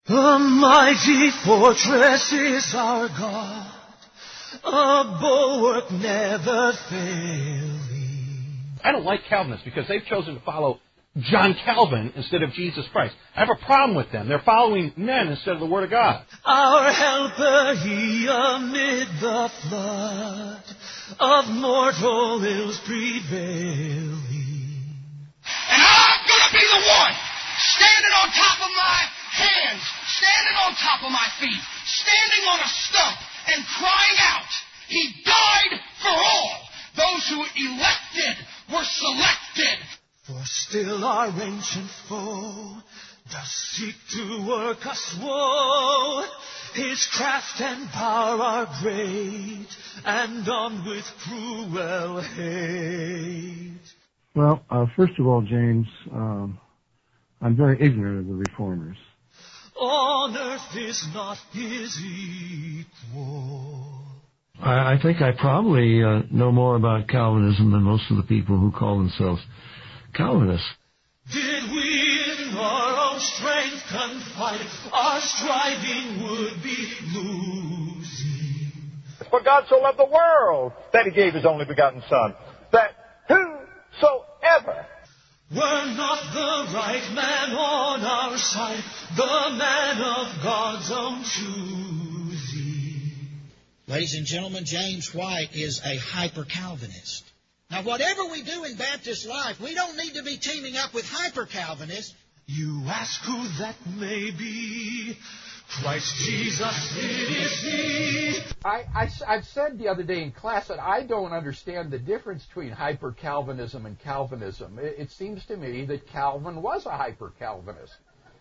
A mighty fortress is our God, a bulwark never failing. I don't like Calvinists because they've chosen to follow John Calvin instead of Jesus Christ. I have a problem with them. They're following men instead of the Word of God. Our helper, he amid the flood of mortal ills prevailing. And I'm gonna be the one standing on top of my hands, standing on top of my feet, standing on a stump and crying out, He died for all. Those who elected were selected. For still our ancient foe does seek to work us woe. His craft and power are great, and armed with cruel hate. Well, first of all, James, I'm very ignorant of the Reformers. On earth is not his equal. I think I probably know more about Calvinism than most of the people who call themselves Calvinists. Did we in our own strength confide, our striving would be losing. For God so loved the world that He gave His only begotten Son, that whosoever were not the right man on our side, the man of God's own choosing. Ladies and gentlemen, James White is a hyper-Calvinist. Now, whatever we do in Baptist life, we don't need to be teaming up with hyper-Calvinists. You ask who that may be. Christ Jesus, it is He. I've said the other day in class that I don't understand the difference between hyper-Calvinism and Calvinism. It seems to me that Calvin was a hyper-Calvinist.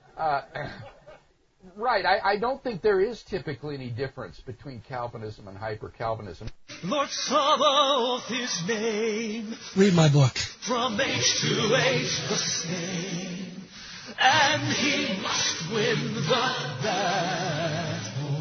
Right, I don't think there is typically any difference between Calvinism and hyper-Calvinism. Lord Sabaoth, His name. Read my book. From age to age the same. And He must win the battle.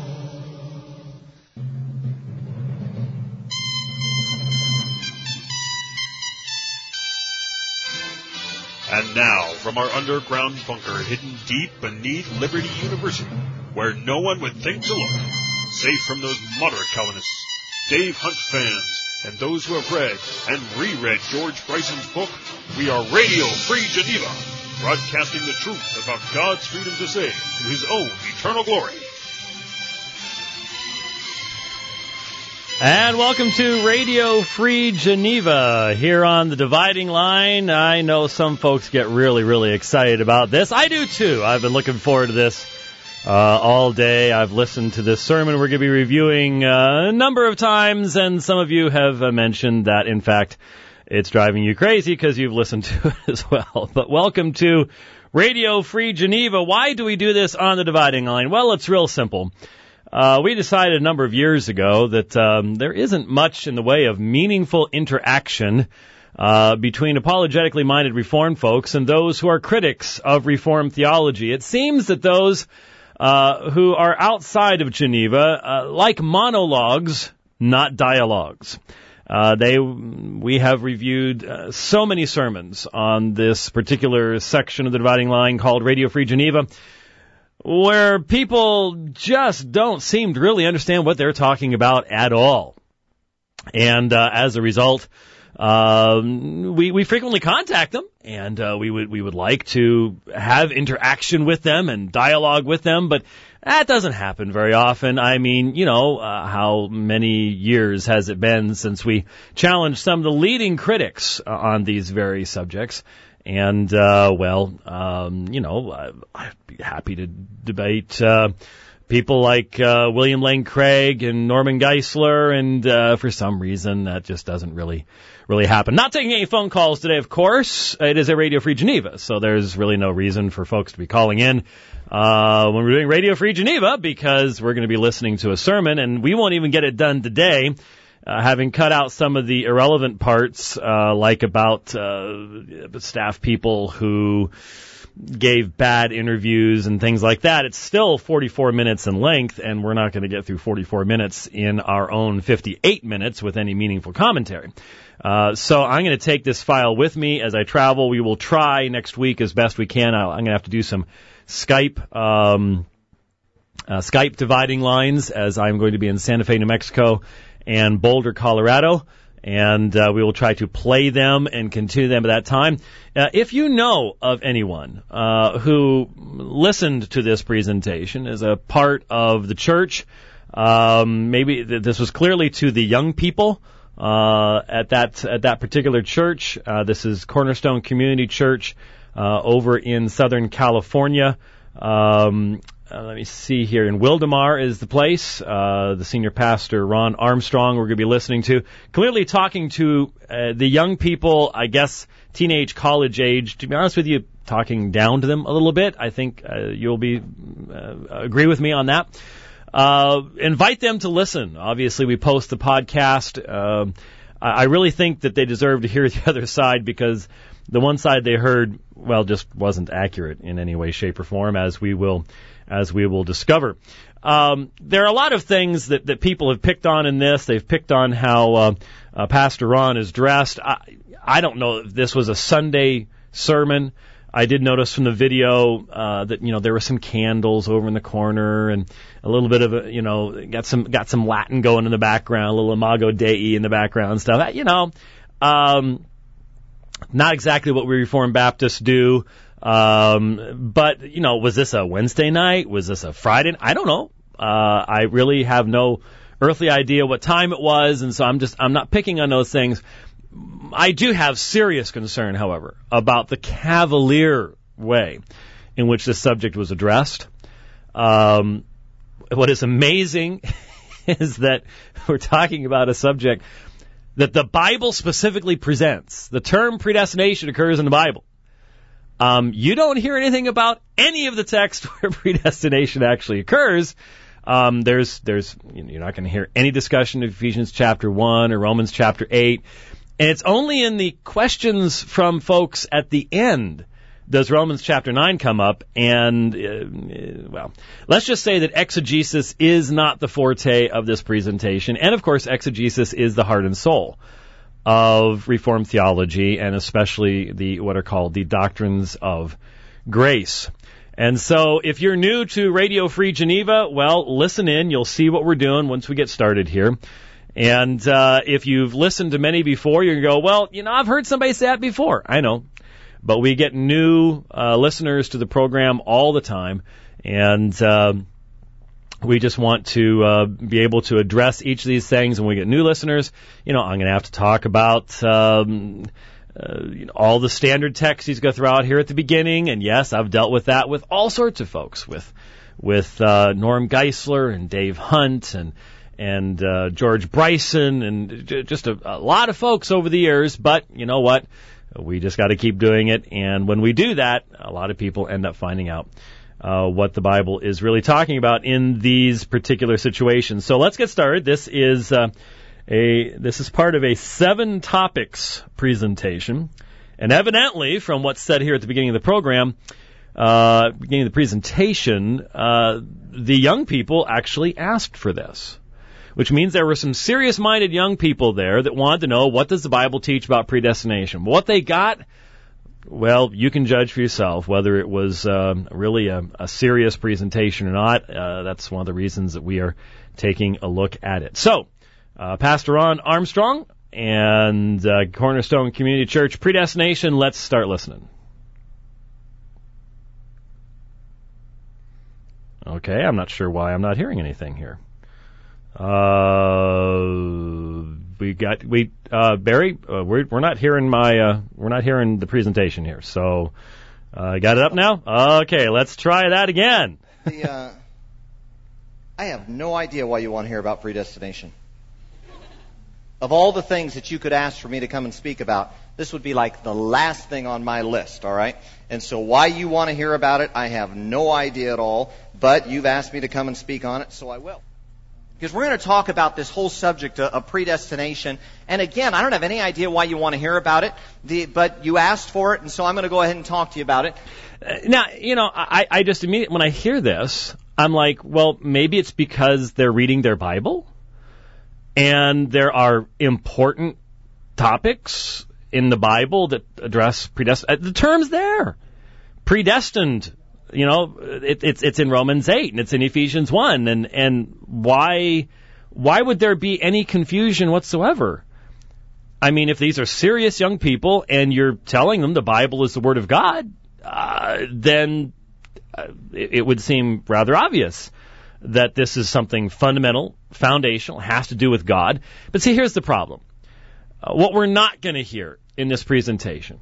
And now, from our underground bunker hidden deep beneath Liberty University, where no one would think to look, safe from those moderate Calvinists, Dave Hunt fans, and those who have read and reread George Bryson's book, we are Radio Free Geneva, broadcasting the truth about God's freedom to say to His own eternal glory. And welcome to Radio Free Geneva here on the Dividing Line. I know some folks get really, really excited about this. I do too. I've been looking forward to this all day. I've listened to this sermon we're going to be reviewing a number of times, and some of you have mentioned that, in fact, it's driving you crazy because you've listened to it as well. But welcome to Radio Free Geneva. Why do we do this on the Dividing Line? Well, it's real simple. We decided a number of years ago that there isn't much in the way of meaningful interaction between apologetically minded Reformed folks and those who are critics of Reformed theology. It seems that those who are outside of Geneva like monologues, not dialogues. We have reviewed so many sermons on this particular section of the Dividing Line called Radio Free Geneva, where people just don't seem to really understand what they're talking about at all. And as a result, we frequently contact them, and we would like to have interaction with them and dialogue with them, but that doesn't happen very often. I mean, how many years has it been since we challenged some of the leading critics on these very subjects? And, I'd be happy to debate people like William Lane Craig and Norman Geisler, and for some reason that just doesn't really happen. Not taking any phone calls today, of course. It is a Radio Free Geneva, so there's really no reason for folks to be calling in when we're doing Radio Free Geneva, because we're going to be listening to a sermon, and we won't even get it done today. Having cut out some of the irrelevant parts, like about staff people who gave bad interviews and things like that, it's still 44 minutes in length, and we're not going to get through 44 minutes in our own 58 minutes with any meaningful commentary. So I'm going to take this file with me as I travel. We will try next week as best we can. I'm going to have to do some Skype Skype dividing lines, as I'm going to be in Santa Fe, New Mexico, and Boulder, Colorado. And we will try to play them and continue them at that time. If you know of anyone who listened to this presentation as a part of the church, maybe this was clearly to the young people at that particular church. This is Cornerstone Community Church over in Southern California. Let me see here. In Wildemar is the place. The senior pastor, Ron Armstrong, we're going to be listening to. Clearly talking to the young people, I guess, teenage, college age. To be honest with you, talking down to them a little bit. I think you'll agree with me on that. Invite them to listen. Obviously, we post the podcast. I really think that they deserve to hear the other side, because the one side they heard, well, just wasn't accurate in any way, shape, or form, as we will discover. There are a lot of things that people have picked on in this. They've picked on how Pastor Ron is dressed. I don't know if this was a Sunday sermon. I did notice from the video that there were some candles over in the corner, and a little bit of got some Latin going in the background, a little Imago Dei in the background and stuff. Not exactly what we Reformed Baptists do. But, was this a Wednesday night? Was this a Friday? I don't know. I really have no earthly idea what time it was, and so I'm not picking on those things. I do have serious concern, however, about the cavalier way in which this subject was addressed. What is amazing is that we're talking about a subject that the Bible specifically presents. The term predestination occurs in the Bible. You don't hear anything about any of the text where predestination actually occurs. You're not going to hear any discussion of Ephesians chapter 1 or Romans chapter 8. And it's only in the questions from folks at the end does Romans chapter 9 come up. And, let's just say that exegesis is not the forte of this presentation. And, of course, exegesis is the heart and soul of Reformed theology, and especially what are called the doctrines of grace. And so if you're new to Radio Free Geneva, well, listen in. You'll see what we're doing once we get started here. And if you've listened to many before, you're going to go, well, I've heard somebody say that before. I know. But we get new listeners to the program all the time. And we just want to be able to address each of these things. And when we get new listeners, I'm going to have to talk about all the standard texts he's going to throw out here at the beginning. And yes, I've dealt with that with all sorts of folks, with Norm Geisler and Dave Hunt and George Bryson and just a lot of folks over the years. But you know what? We just got to keep doing it. And when we do that, a lot of people end up finding out what the Bible is really talking about in these particular situations. So let's get started. This is part of a 7 topics presentation, and evidently, from what's said here at the beginning of the program, beginning of the presentation, the young people actually asked for this, which means there were some serious-minded young people there that wanted to know, what does the Bible teach about predestination? What they got, well, you can judge for yourself whether it was really a serious presentation or not. That's one of the reasons that we are taking a look at it. So, Pastor Ron Armstrong and Cornerstone Community Church, predestination, let's start listening. Okay, I'm not sure why I'm not hearing anything here. Barry, we're not hearing we're not hearing the presentation here. So, got it up now? Okay, let's try that again. I have no idea why you want to hear about predestination. Of all the things that you could ask for me to come and speak about, this would be like the last thing on my list, all right? And so why you want to hear about it, I have no idea at all, but you've asked me to come and speak on it, so I will. Because we're going to talk about this whole subject of predestination. And again, I don't have any idea why you want to hear about it, but you asked for it, and so I'm going to go ahead and talk to you about it. Now, I just immediately, when I hear this, I'm like, well, maybe it's because they're reading their Bible, and there are important topics in the Bible that address predestination. The term's there. Predestined It's in Romans 8 and it's in Ephesians 1. And why would there be any confusion whatsoever? I mean, if these are serious young people and you're telling them the Bible is the Word of God, then it would seem rather obvious that this is something fundamental, foundational, has to do with God. But see, here's the problem. What we're not going to hear in this presentation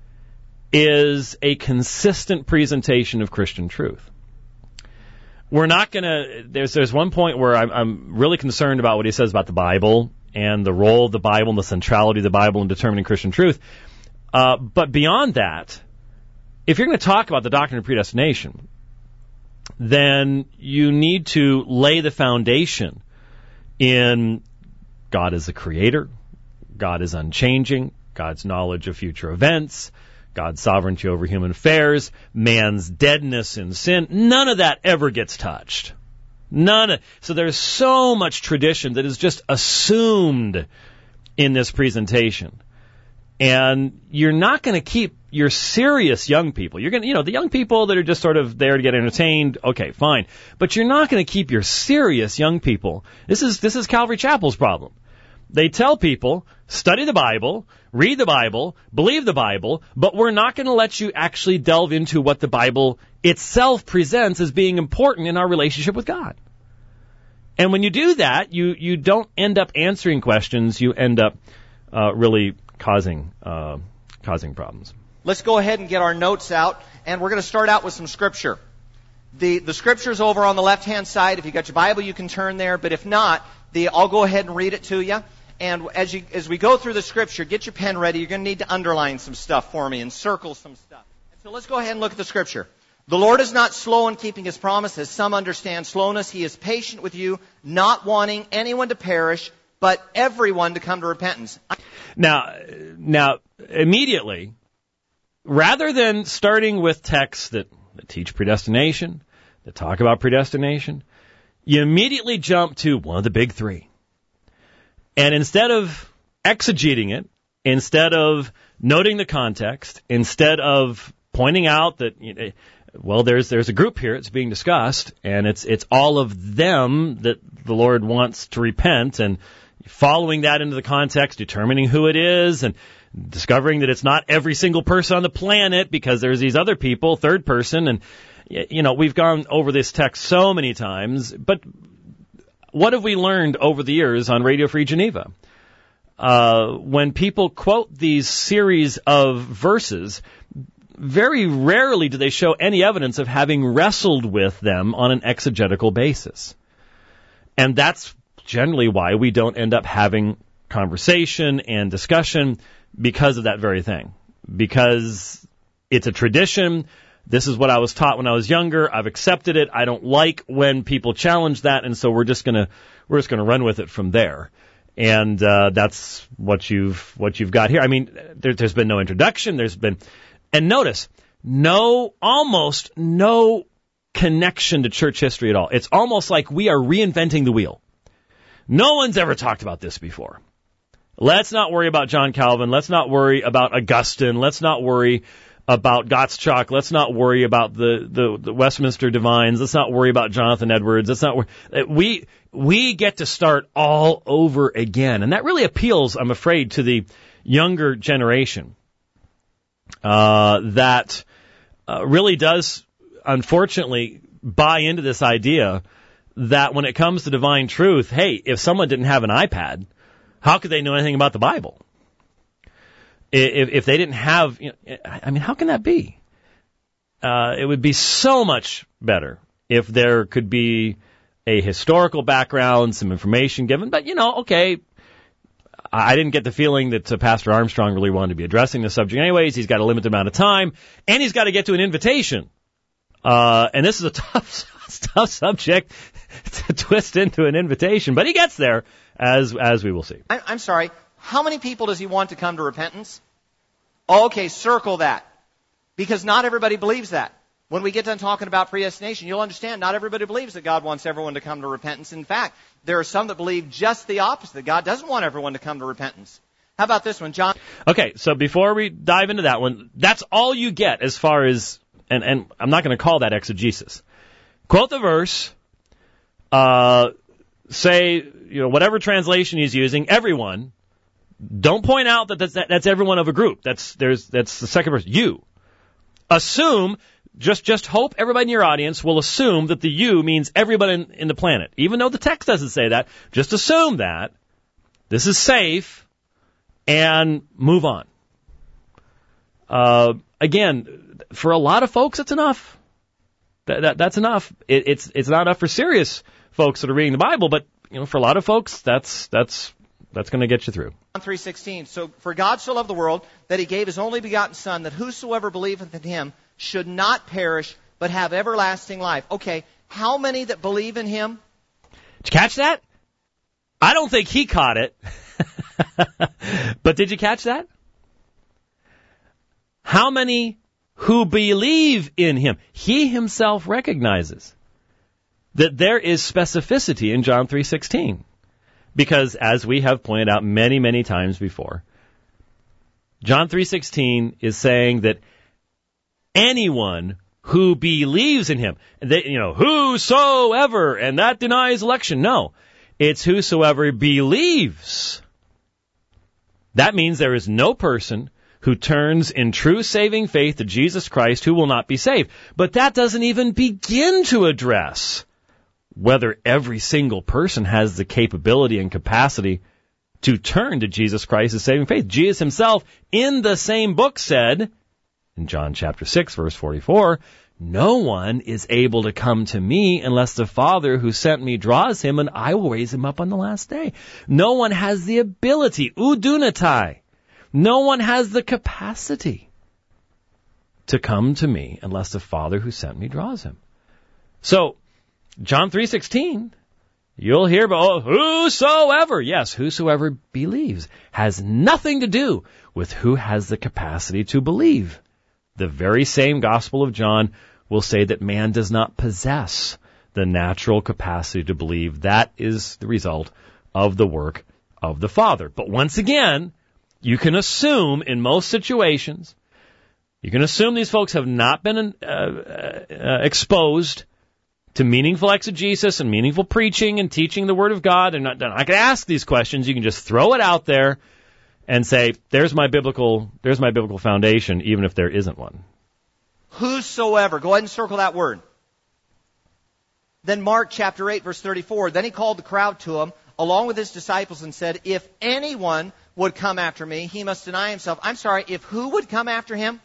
is a consistent presentation of Christian truth. We're not going to, there's one point where I'm really concerned about what he says about the Bible and the role of the Bible and the centrality of the Bible in determining Christian truth. But beyond that, if you're going to talk about the doctrine of predestination, then you need to lay the foundation in God as the creator, God is unchanging, God's knowledge of future events, God's sovereignty over human affairs, man's deadness in sin. None of that ever gets touched. So there's so much tradition that is just assumed in this presentation. And you're not going to keep your serious young people. You're going to, the young people that are just sort of there to get entertained, okay, fine. But you're not going to keep your serious young people. This is Calvary Chapel's problem. They tell people, study the Bible, read the Bible, believe the Bible, but we're not going to let you actually delve into what the Bible itself presents as being important in our relationship with God. And when you do that, you don't end up answering questions. You end up really causing problems. Let's go ahead and get our notes out, and we're going to start out with some Scripture. The Scripture's over on the left-hand side. If you got your Bible, you can turn there. But if not, I'll go ahead and read it to you. And as we go through the Scripture, get your pen ready. You're going to need to underline some stuff for me and circle some stuff. So let's go ahead and look at the Scripture. The Lord is not slow in keeping His promises. Some understand slowness. He is patient with you, not wanting anyone to perish, but everyone to come to repentance. Now, immediately, rather than starting with texts that teach predestination, that talk about predestination, you immediately jump to one of the big three. And instead of exegeting it, instead of noting the context, instead of pointing out that, there's a group here, it's being discussed, and it's all of them that the Lord wants to repent, and following that into the context, determining who it is, and discovering that it's not every single person on the planet because there's these other people, third person, and we've gone over this text so many times, but what have we learned over the years on Radio Free Geneva? When people quote these series of verses, very rarely do they show any evidence of having wrestled with them on an exegetical basis. And that's generally why we don't end up having conversation and discussion because of that very thing. Because it's a tradition. This is what I was taught when I was younger. I've accepted it. I don't like when people challenge that, and so we're just gonna run with it from there. And that's what you've got here. I mean, there's been no introduction. And notice, almost no connection to church history at all. It's almost like we are reinventing the wheel. No one's ever talked about this before. Let's not worry about John Calvin. Let's not worry about Augustine. Let's not worry about Gottschalk. Let's not worry about the Westminster Divines. Let's not worry about Jonathan Edwards. Let's not worry. We get to start all over again. And that really appeals, I'm afraid, to the younger generation that really does, unfortunately, buy into this idea that when it comes to divine truth, hey, if someone didn't have an iPad, how could they know anything about the Bible? If they didn't have, how can that be? It would be so much better if there could be a historical background, some information given. But, okay, I didn't get the feeling that Pastor Armstrong really wanted to be addressing the subject anyways. He's got a limited amount of time, and he's got to get to an invitation. And this is a tough subject to twist into an invitation, but he gets there, as we will see. I'm sorry. How many people does he want to come to repentance? Okay, circle that. Because not everybody believes that. When we get done talking about predestination, you'll understand not everybody believes that God wants everyone to come to repentance. In fact, there are some that believe just the opposite, that God doesn't want everyone to come to repentance. How about this one, John? Okay, so before we dive into that one, that's all you get as far as and I'm not going to call that exegesis. Quote the verse, say, whatever translation he's using, everyone. Don't point out that that's everyone of a group. That's the second verse. You. Assume, just hope everybody in your audience will assume that the you means everybody in the planet. Even though the text doesn't say that, just assume that. This is safe, and move on. Again, for a lot of folks, it's enough. That's enough. It's not enough for serious folks that are reading the Bible, but for a lot of folks, that's going to get you through. John 3:16. So for God so loved the world that he gave his only begotten Son, that whosoever believeth in him should not perish, but have everlasting life. Okay, how many that believe in him? Did you catch that? I don't think he caught it. But did you catch that? How many who believe in him? He himself recognizes that there is specificity in John 3:16. Because, as we have pointed out many, many times before, John 3:16 is saying that anyone who believes in him, whosoever, and that denies election. No, it's whosoever believes. That means there is no person who turns in true saving faith to Jesus Christ who will not be saved. But that doesn't even begin to address whether every single person has the capability and capacity to turn to Jesus Christ as saving faith. Jesus himself, in the same book, said, in John chapter 6, verse 44, no one is able to come to me unless the Father who sent me draws him, and I will raise him up on the last day. No one has the ability, udunatai. No one has the capacity to come to me unless the Father who sent me draws him. So, John 3:16, you'll hear about whosoever. Yes, whosoever believes has nothing to do with who has the capacity to believe. The very same Gospel of John will say that man does not possess the natural capacity to believe. That is the result of the work of the Father. But once again, you can assume in most situations, you can assume these folks have not been exposed to meaningful exegesis and meaningful preaching and teaching the Word of God. They're not I can ask these questions. You can just throw it out there and say, there's my biblical foundation, even if there isn't one. Whosoever. Go ahead and circle that word. Then Mark chapter 8, verse 34. Then he called the crowd to him, along with his disciples, and said, if anyone would come after me, he must deny himself. I'm sorry, if who would come after him?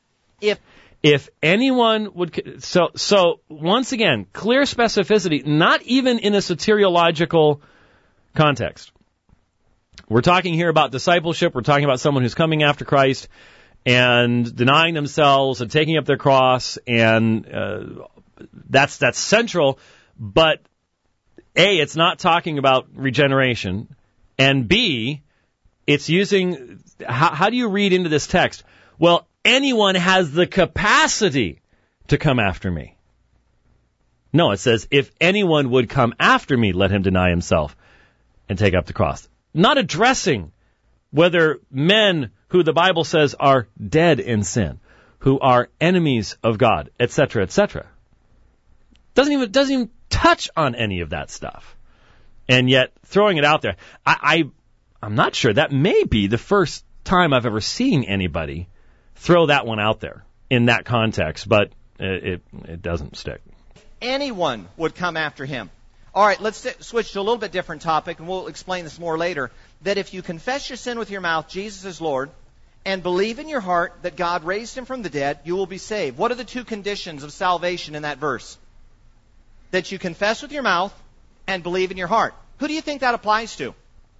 If anyone would, so once again, clear specificity, not even in a soteriological context. We're talking here about discipleship. We're talking about someone who's coming after Christ and denying themselves and taking up their cross, and that's central. But A, it's not talking about regeneration, and B, it's using, how do you read into this text? Well, anyone has the capacity to come after me. No, it says, if anyone would come after me, let him deny himself and take up the cross. Not addressing whether men who the Bible says are dead in sin, who are enemies of God, etc., etc. Doesn't even touch on any of that stuff. And yet, throwing it out there, I'm not sure. That may be the first time I've ever seen anybody throw that one out there in that context, but it doesn't stick. Anyone would come after him. All right, let's switch to a little bit different topic, and we'll explain this more later. That if you confess your sin with your mouth, Jesus is Lord, and believe in your heart that God raised him from the dead, you will be saved. What are the two conditions of salvation in that verse? That you confess with your mouth and believe in your heart. Who do you think that applies to?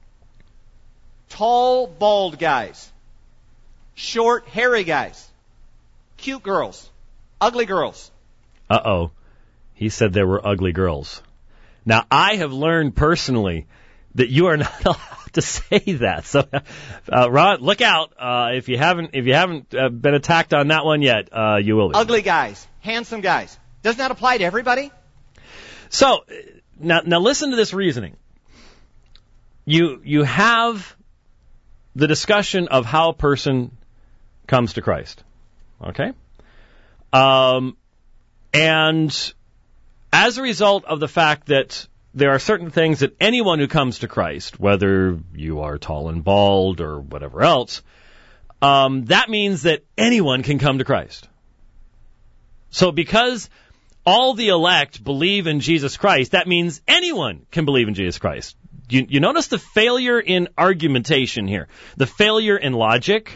Tall, bald guys. Short, hairy guys. Cute girls. Ugly girls. Uh-oh. He said there were ugly girls. Now, I have learned personally that you are not allowed to say that. So, Ron, look out. If you haven't been attacked on that one yet, you will be. Ugly guys. Handsome guys. Doesn't that apply to everybody? So, now listen to this reasoning. You have the discussion of how a person comes to Christ. Okay? And as a result of the fact that there are certain things that anyone who comes to Christ, whether you are tall and bald or whatever else, that means that anyone can come to Christ. So because all the elect believe in Jesus Christ, that means anyone can believe in Jesus Christ. You notice the failure in argumentation here, the failure in logic.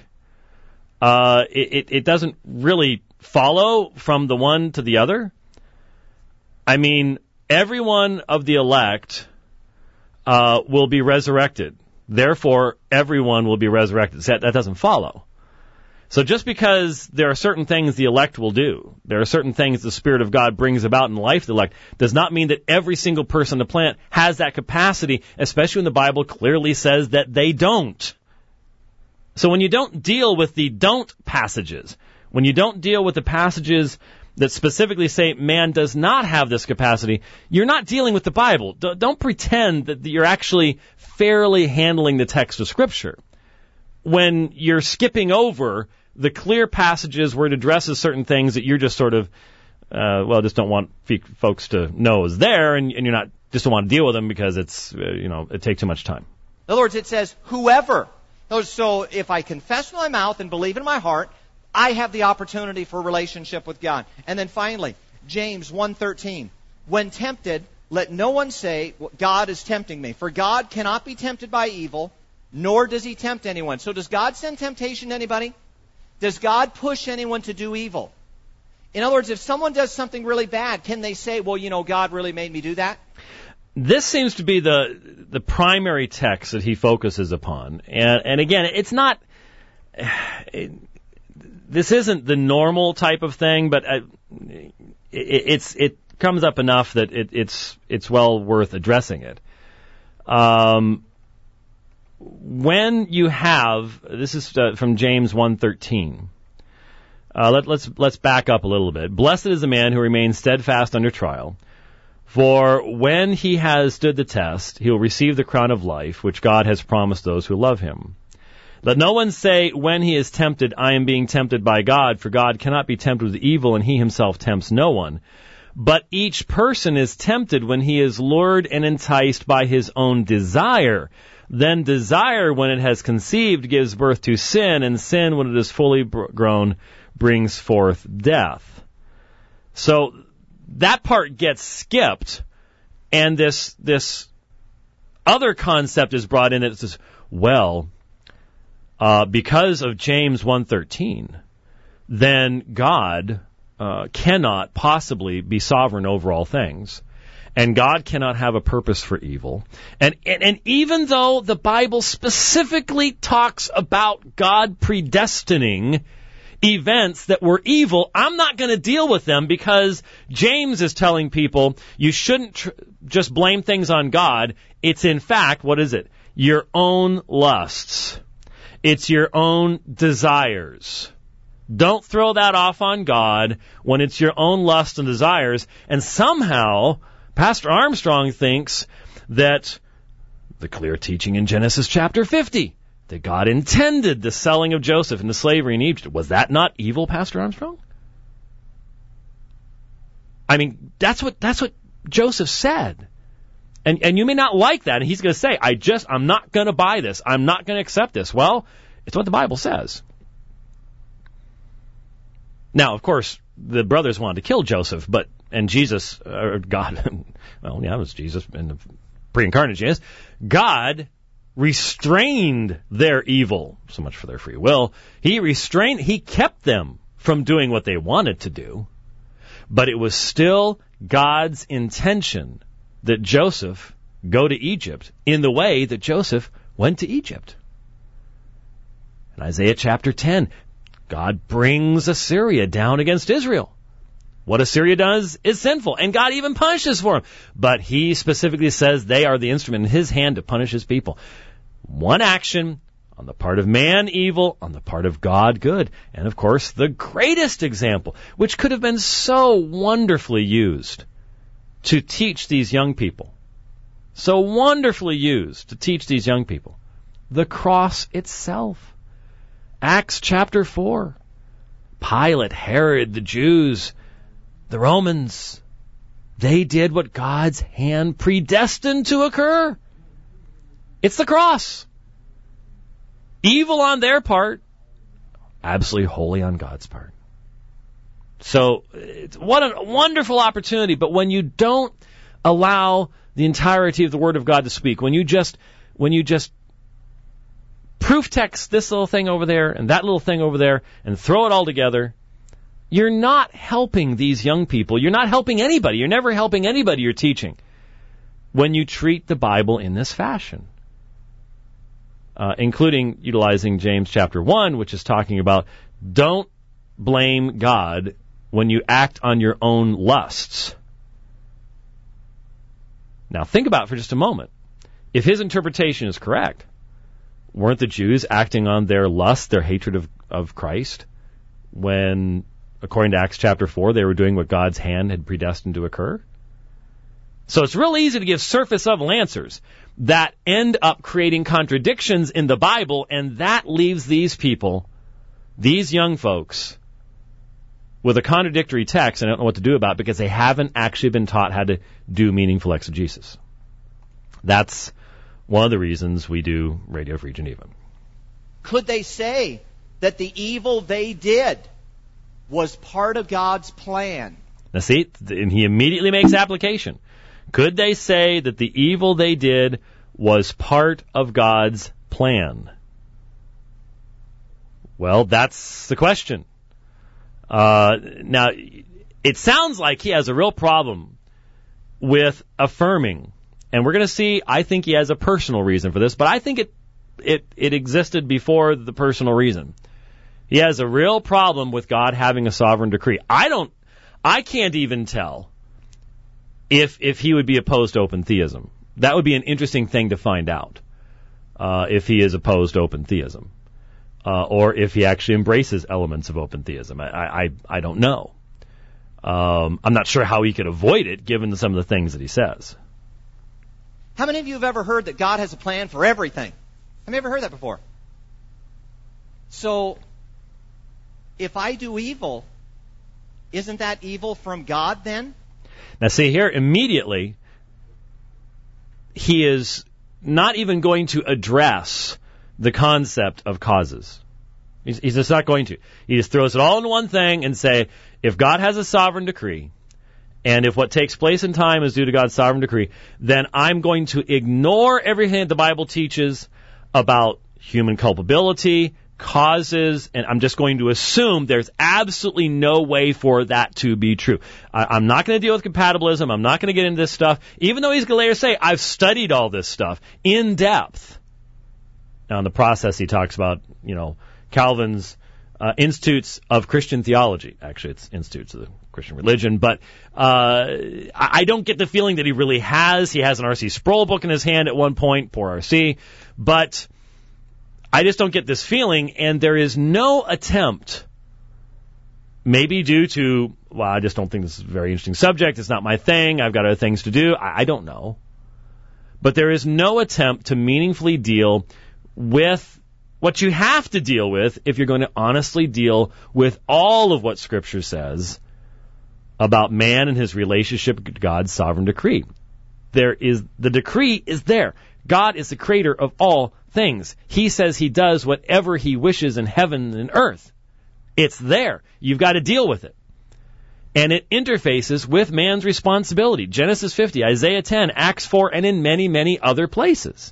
It doesn't really follow from the one to the other. I mean, every one of the elect will be resurrected. Therefore, everyone will be resurrected. That doesn't follow. So just because there are certain things the elect will do, there are certain things the Spirit of God brings about in the life of the elect, does not mean that every single person on the planet has that capacity, especially when the Bible clearly says that they don't. So when you don't deal with the don't passages, when you don't deal with the passages that specifically say man does not have this capacity, you're not dealing with the Bible. Don't pretend that you're actually fairly handling the text of Scripture when you're skipping over the clear passages where it addresses certain things that you're just sort of, just don't want folks to know is there, and you're not, just don't want to deal with them because it's, it takes too much time. In other words, it says whoever. So if I confess with my mouth and believe in my heart, I have the opportunity for a relationship with God. And then finally, James 1:13. When tempted, let no one say, God is tempting me. For God cannot be tempted by evil, nor does he tempt anyone. So does God send temptation to anybody? Does God push anyone to do evil? In other words, if someone does something really bad, can they say, God really made me do that? This seems to be the primary text that he focuses upon. And again, it's not... This isn't the normal type of thing, but it comes up enough that it's well worth addressing it. When you have, this is from James 1:13. Let's back up a little bit. Blessed is the man who remains steadfast under trial, for when he has stood the test, he will receive the crown of life, which God has promised those who love him. Let no one say when he is tempted, I am being tempted by God, for God cannot be tempted with evil, and he himself tempts no one. But each person is tempted when he is lured and enticed by his own desire. Then desire, when it has conceived, gives birth to sin, and sin, when it is fully grown, brings forth death. So that part gets skipped, and this other concept is brought in that says, because of James 1:13, then God cannot possibly be sovereign over all things, and God cannot have a purpose for evil. And even though the Bible specifically talks about God predestining events that were evil, I'm not going to deal with them because James is telling people you shouldn't just blame things on God. It's in fact, what is it? Your own lusts. It's your own desires. Don't throw that off on God when it's your own lusts and desires. And somehow, Pastor Armstrong thinks that the clear teaching in Genesis chapter 50, that God intended the selling of Joseph into slavery in Egypt. Was that not evil, Pastor Armstrong? I mean, that's what Joseph said. And you may not like that, and he's going to say, I'm not going to buy this. I'm not going to accept this. Well, it's what the Bible says. Now, of course, the brothers wanted to kill Joseph, and Jesus, or God, well, yeah, it was Jesus in the pre-incarnate Jesus. God restrained their evil, so much for their free will. He kept them from doing what they wanted to do, but it was still God's intention that Joseph go to Egypt in the way that Joseph went to Egypt. In Isaiah chapter 10, God brings Assyria down against Israel. What Assyria does is sinful, and God even punishes for them. But he specifically says they are the instrument in his hand to punish his people. One action, on the part of man evil, on the part of God good. And of course, the greatest example, which could have been so wonderfully used to teach these young people. So wonderfully used to teach these young people. The cross itself. Acts chapter 4. Pilate, Herod, the Jews, the Romans, they did what God's hand predestined to occur. It's the cross. Evil on their part, absolutely holy on God's part. So, what a wonderful opportunity, but when you don't allow the entirety of the Word of God to speak, when you just proof text this little thing over there and that little thing over there and throw it all together, you're not helping these young people. You're not helping anybody. You're never helping anybody you're teaching when you treat the Bible in this fashion, including utilizing James chapter 1, which is talking about don't blame God when you act on your own lusts. Now, think about it for just a moment. If his interpretation is correct, weren't the Jews acting on their lust, their hatred of Christ, when, according to Acts chapter 4, they were doing what God's hand had predestined to occur? So it's real easy to give surface-level answers that end up creating contradictions in the Bible, and that leaves these people, these young folks, with a contradictory text and I don't know what to do about it because they haven't actually been taught how to do meaningful exegesis. That's one of the reasons we do Radio Free Geneva. Could they say that the evil they did was part of God's plan? Now see, and he immediately makes application. Could they say that the evil they did was part of God's plan? Well, that's the question. Now, it sounds like he has a real problem with affirming. And we're going to see, I think he has a personal reason for this, but I think it existed before the personal reason. He has a real problem with God having a sovereign decree. I can't even tell if he would be opposed to open theism. That would be an interesting thing to find out, if he is opposed to open theism. Or if he actually embraces elements of open theism. I don't know. I'm not sure how he could avoid it, given some of the things that he says. How many of you have ever heard that God has a plan for everything? Have you ever heard that before? So, if I do evil, isn't that evil from God then? Now see here, immediately, he is not even going to address the concept of causes. He's just not going to. He just throws it all in one thing and say, if God has a sovereign decree, and if what takes place in time is due to God's sovereign decree, then I'm going to ignore everything that the Bible teaches about human culpability, causes, and I'm just going to assume there's absolutely no way for that to be true. I'm not going to deal with compatibilism. I'm not going to get into this stuff, even though he's going to later say, I've studied all this stuff in depth. Now, in the process, he talks about, Calvin's Institutes of Christian Theology. Actually, it's Institutes of the Christian Religion. But I don't get the feeling that he really has. He has an R.C. Sproul book in his hand at one point, poor R.C. But I just don't get this feeling, and there is no attempt, maybe due to, I just don't think this is a very interesting subject. It's not my thing. I've got other things to do. I don't know. But there is no attempt to meaningfully deal with what you have to deal with if you're going to honestly deal with all of what Scripture says about man and his relationship to God's sovereign decree. The decree is there. God is the creator of all things. He says he does whatever he wishes in heaven and earth. It's there. You've got to deal with it. And it interfaces with man's responsibility. Genesis 50, Isaiah 10, Acts 4, and in many, many other places.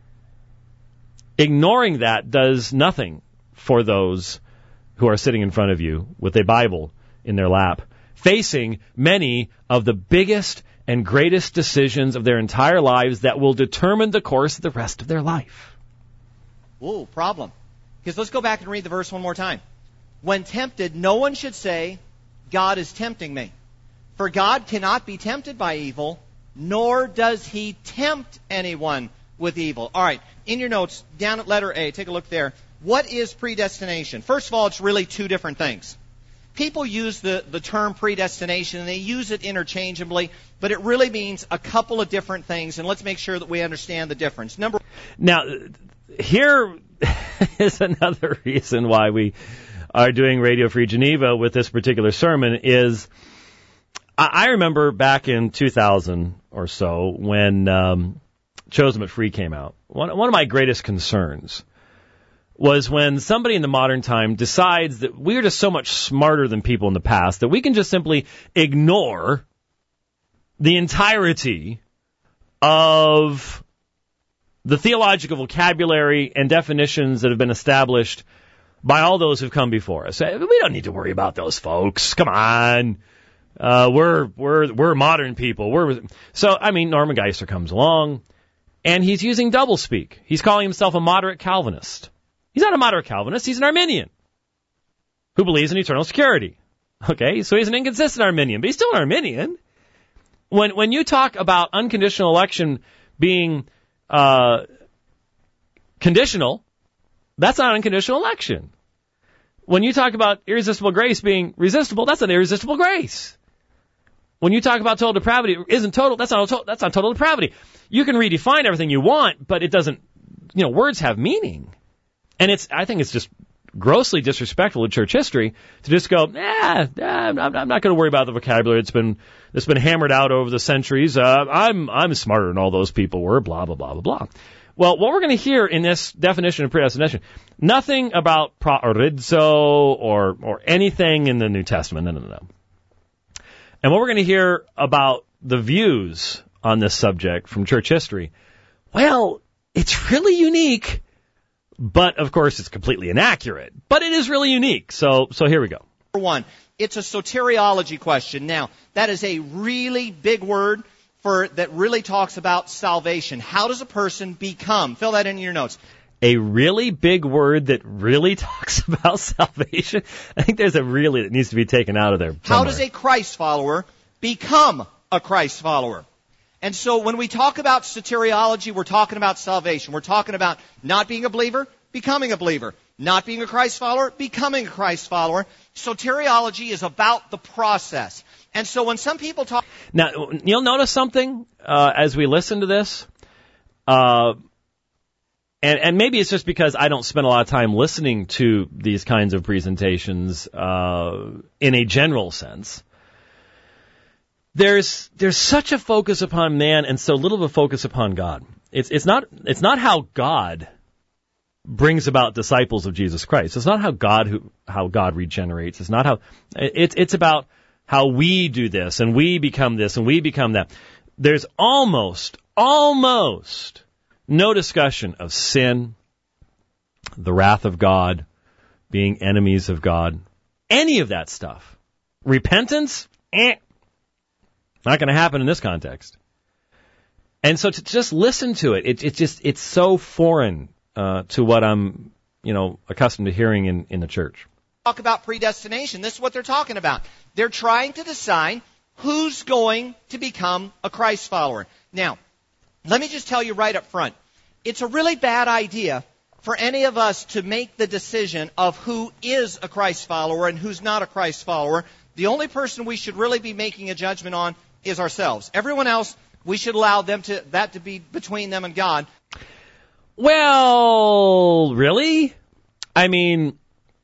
Ignoring that does nothing for those who are sitting in front of you with a Bible in their lap, facing many of the biggest and greatest decisions of their entire lives that will determine the course of the rest of their life. Whoa, problem. Because let's go back and read the verse one more time. When tempted, no one should say, God is tempting me. For God cannot be tempted by evil, nor does he tempt anyone with evil. All right, in your notes, down at letter A, take a look there. What is predestination? First of all, it's really two different things. People use the term predestination, and they use it interchangeably, but it really means a couple of different things, and let's make sure that we understand the difference. Now, here is another reason why we are doing Radio Free Geneva with this particular sermon is, I remember back in 2000 or so when Chosen but Free came out. One of my greatest concerns was when somebody in the modern time decides that we are just so much smarter than people in the past that we can just simply ignore the entirety of the theological vocabulary and definitions that have been established by all those who've come before us. We don't need to worry about those folks. Come on. We're modern people. Norman Geisler comes along, and he's using doublespeak. He's calling himself a moderate Calvinist. He's not a moderate Calvinist. He's an Arminian who believes in eternal security. Okay, so he's an inconsistent Arminian, but he's still an Arminian. When you talk about unconditional election being conditional, that's not unconditional election. When you talk about irresistible grace being resistible, that's not irresistible grace. When you talk about total depravity isn't total, that's not total depravity. You can redefine everything you want, but it doesn't, words have meaning. And I think it's just grossly disrespectful to church history to just go, I'm not going to worry about the vocabulary that's been hammered out over the centuries. I'm smarter than all those people were, blah, blah, blah, blah, blah. Well, what we're going to hear in this definition of predestination, nothing about proorizo or anything in the New Testament. No. And what we're going to hear about the views on this subject from church history, well, it's really unique, but of course it's completely inaccurate. But it is really unique. So here we go. Number one, it's a soteriology question. Now, that is a really big word that really talks about salvation. How does a person become? Fill that in your notes. A really big word that really talks about salvation? I think there's a really that needs to be taken out of there somewhere. How does a Christ follower become a Christ follower? And so when we talk about soteriology, we're talking about salvation. We're talking about not being a believer, becoming a believer. Not being a Christ follower, becoming a Christ follower. Soteriology is about the process. And so when some people talk... Now, you'll notice something as we listen to this. And maybe it's just because I don't spend a lot of time listening to these kinds of presentations in a general sense. There's such a focus upon man and so little of a focus upon God. It's not how God brings about disciples of Jesus Christ. It's not how God regenerates. It's not how it's about how we do this and we become this and we become that. There's almost no discussion of sin, the wrath of God, being enemies of God, any of that stuff. Repentance, not going to happen in this context. And so to just listen to it, it's so foreign to what I'm, accustomed to hearing in the church. Talk about predestination. This is what they're talking about. They're trying to decide who's going to become a Christ follower. Now, let me just tell you right up front. It's a really bad idea for any of us to make the decision of who is a Christ follower and who's not a Christ follower. The only person we should really be making a judgment on is ourselves. Everyone else, we should allow that to be between them and God. Well, really? I mean,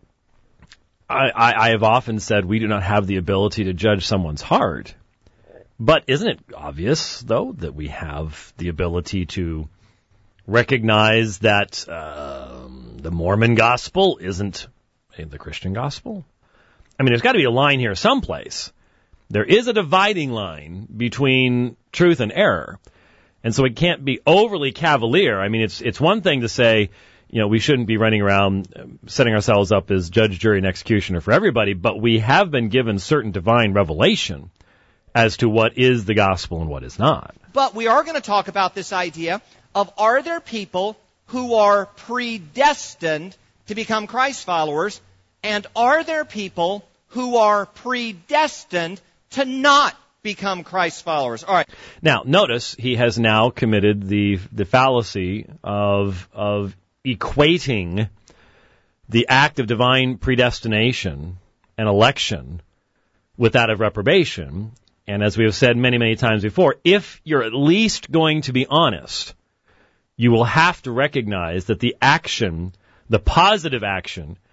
I have often said we do not have the ability to judge someone's heart. But isn't it obvious, though, that we have the ability to recognize that the Mormon gospel isn't the Christian gospel? I mean, there's got to be a line here someplace. There is a dividing line between truth and error. And so it can't be overly cavalier. I mean, it's one thing to say, we shouldn't be running around setting ourselves up as judge, jury, and executioner for everybody, but we have been given certain divine revelation as to what is the gospel and what is not. But we are going to talk about this idea of, are there people who are predestined to become Christ followers, and are there people who are predestined to not become Christ followers? All right. Now, notice he has now committed the fallacy of equating the act of divine predestination and election with that of reprobation. And as we have said many, many times before, if you're at least going to be honest, you will have to recognize that the action, the positive action,